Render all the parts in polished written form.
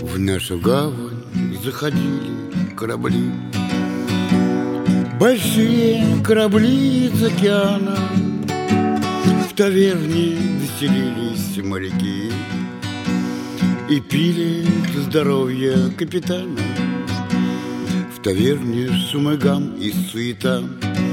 В нашу гавань заходили корабли, большие корабли из океана. В таверне веселились моряки и пили за здоровье капитана. В таверне шум и гам и суета.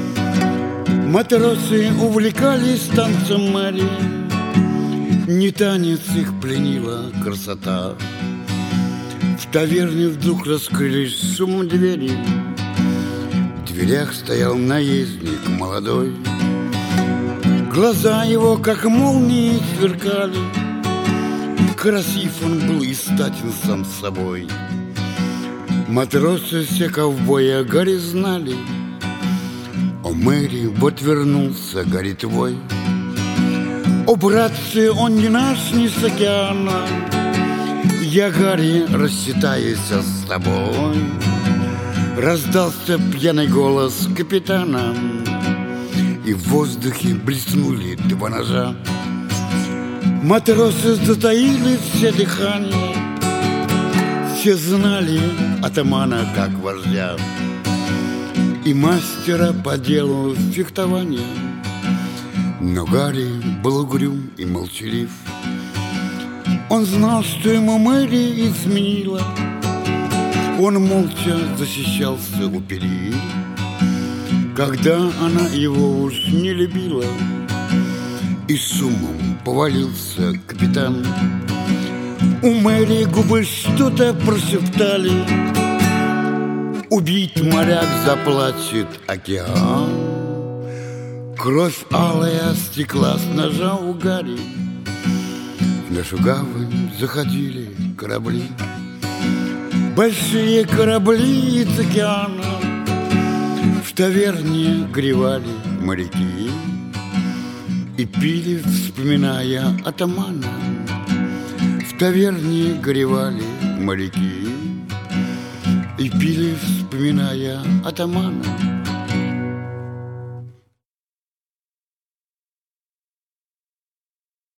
Матросы увлекались танцем Марии, не танец их пленила красота. В таверне вдруг раскрылись шумом двери. В дверях стоял наездник молодой. Глаза его, как молнии, сверкали. Красив он был и статен сам с собой. Матросы все ковбоя Гарри знали. О, Мэри, вот вернулся Гарри твой. О, братцы, он не наш, не с океана. Я, Гарри, рассчитаюсь с тобой. Раздался пьяный голос капитана, и в воздухе блеснули два ножа. Матросы затаили все дыхание. Все знали атамана как вождя и мастера по делу фехтования. Но Гарри был угрюм и молчалив. Он знал, что ему Мэри изменила. Он молча защищался у перил, когда она его уж не любила. И шумом повалился капитан. У Мэри губы что-то прошептали. Убит моряк, заплачет океан. Кровь алая стекла с ножа у Гарри. В нашу гавань заходили корабли, большие корабли из океана. В таверне гревали моряки и пили, вспоминая атамана. В таверне горевали моряки и пили, вспоминая атамана.